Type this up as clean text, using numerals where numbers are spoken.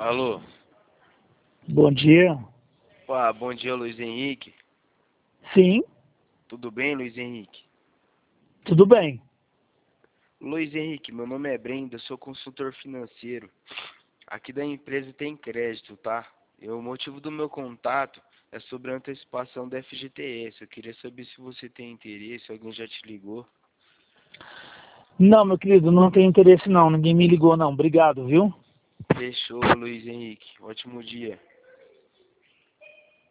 Alô? Bom dia. Bom dia, Luiz Henrique. Sim, Tudo bem, Luiz Henrique? tudo bem. Luiz Henrique, meu nome é Brenda, sou consultor financeiro. Aqui da empresa tem crédito, tá? E o motivo do meu contato é sobre a antecipação da FGTS. Eu queria saber se você tem interesse, alguém já te ligou. Não, meu querido, não tenho interesse não. Ninguém me ligou não. Obrigado, viu? Fechou, Luiz Henrique. Ótimo dia.